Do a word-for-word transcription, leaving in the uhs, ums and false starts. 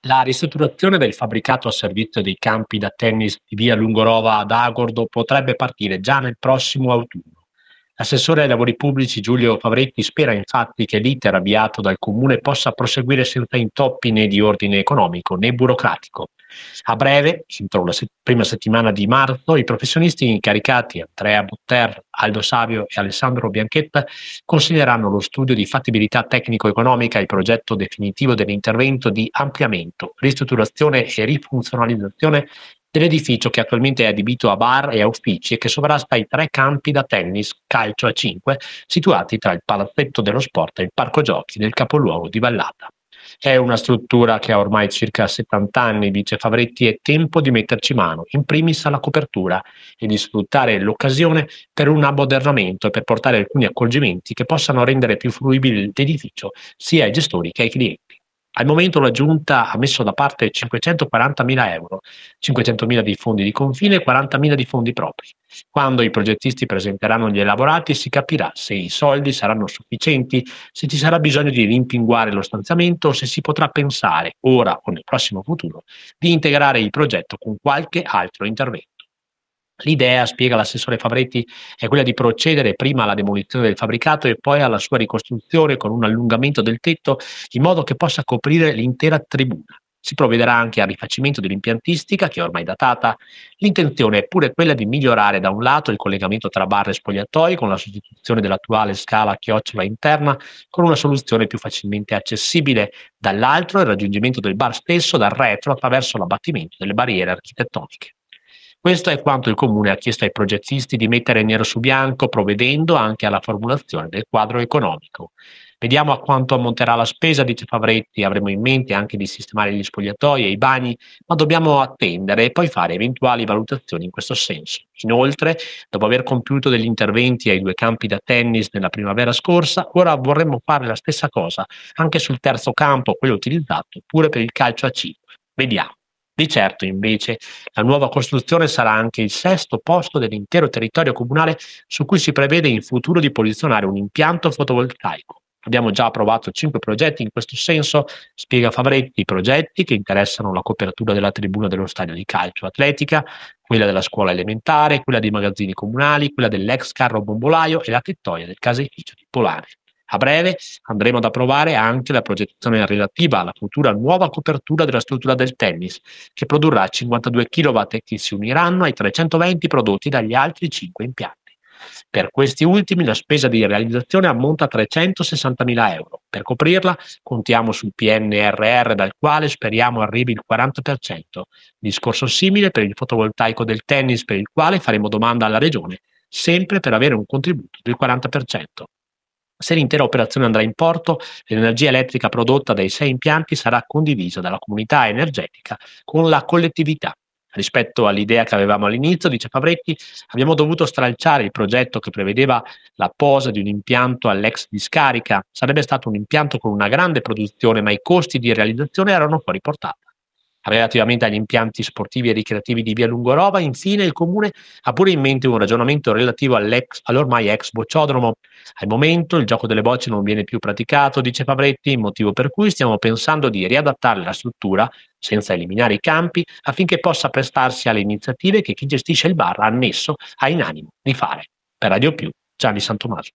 La ristrutturazione del fabbricato a servizio dei campi da tennis di via Lungorova ad Agordo potrebbe partire già nel prossimo autunno. L'assessore ai lavori pubblici Giulio Favretti spera infatti che l'iter avviato dal comune possa proseguire senza intoppi né di ordine economico né burocratico. A breve, entro la se- prima settimana di marzo, i professionisti incaricati Andrea Butter, Aldo Savio e Alessandro Bianchetta consiglieranno lo studio di fattibilità tecnico-economica e il progetto definitivo dell'intervento di ampliamento, ristrutturazione e rifunzionalizzazione dell'edificio che attualmente è adibito a bar e a uffici e che sovrasta i tre campi da tennis, calcio a cinque situati tra il palazzetto dello sport e il parco giochi del capoluogo di Vallata. È una struttura che ha ormai circa settanta anni, dice Favretti, è tempo di metterci mano, in primis alla copertura, e di sfruttare l'occasione per un ammodernamento e per portare alcuni accorgimenti che possano rendere più fruibile l'edificio sia ai gestori che ai clienti. Al momento la Giunta ha messo da parte cinquecentoquarantamila euro, cinquecentomila di fondi di confine e quarantamila di fondi propri. Quando i progettisti presenteranno gli elaborati si capirà se i soldi saranno sufficienti, se ci sarà bisogno di rimpinguare lo stanziamento o se si potrà pensare, ora o nel prossimo futuro, di integrare il progetto con qualche altro intervento. L'idea, spiega l'assessore Favretti, è quella di procedere prima alla demolizione del fabbricato e poi alla sua ricostruzione con un allungamento del tetto in modo che possa coprire l'intera tribuna. Si provvederà anche al rifacimento dell'impiantistica, che è ormai datata. L'intenzione è pure quella di migliorare da un lato il collegamento tra bar e spogliatoi con la sostituzione dell'attuale scala a chiocciola interna con una soluzione più facilmente accessibile, dall'altro il raggiungimento del bar stesso dal retro attraverso l'abbattimento delle barriere architettoniche. Questo è quanto il Comune ha chiesto ai progettisti di mettere nero su bianco, provvedendo anche alla formulazione del quadro economico. Vediamo a quanto ammonterà la spesa, dice Favretti, avremo in mente anche di sistemare gli spogliatoi e i bagni, ma dobbiamo attendere e poi fare eventuali valutazioni in questo senso. Inoltre, dopo aver compiuto degli interventi ai due campi da tennis nella primavera scorsa, ora vorremmo fare la stessa cosa anche sul terzo campo, quello utilizzato pure per il calcio a cinque. Vediamo. Di certo, invece, la nuova costruzione sarà anche il sesto posto dell'intero territorio comunale su cui si prevede in futuro di posizionare un impianto fotovoltaico. Abbiamo già approvato cinque progetti in questo senso, spiega Favretti, progetti che interessano la copertura della tribuna dello stadio di calcio atletica, quella della scuola elementare, quella dei magazzini comunali, quella dell'ex carro bombolaio e la tettoia del caseificio di Polare. A breve andremo ad approvare anche la progettazione relativa alla futura nuova copertura della struttura del tennis, che produrrà cinquantadue chilowatt e che si uniranno ai trecentoventi prodotti dagli altri cinque impianti. Per questi ultimi la spesa di realizzazione ammonta a trecentosessantamila euro. Per coprirla contiamo sul P N R R dal quale speriamo arrivi il quaranta per cento. Discorso simile per il fotovoltaico del tennis per il quale faremo domanda alla Regione, sempre per avere un contributo del quaranta per cento. Se l'intera operazione andrà in porto, l'energia elettrica prodotta dai sei impianti sarà condivisa dalla comunità energetica con la collettività. Rispetto all'idea che avevamo all'inizio, dice Favretti, abbiamo dovuto stralciare il progetto che prevedeva la posa di un impianto all'ex discarica. Sarebbe stato un impianto con una grande produzione, ma i costi di realizzazione erano fuori portata. Relativamente agli impianti sportivi e ricreativi di via Lungorova, infine il Comune ha pure in mente un ragionamento relativo all'ex, all'ormai ex bocciodromo. Al momento il gioco delle bocce non viene più praticato, dice Favretti, motivo per cui stiamo pensando di riadattare la struttura, senza eliminare i campi, affinché possa prestarsi alle iniziative che chi gestisce il bar ha annesso ha in animo di fare. Per Radio Più, Gianni Santomaso.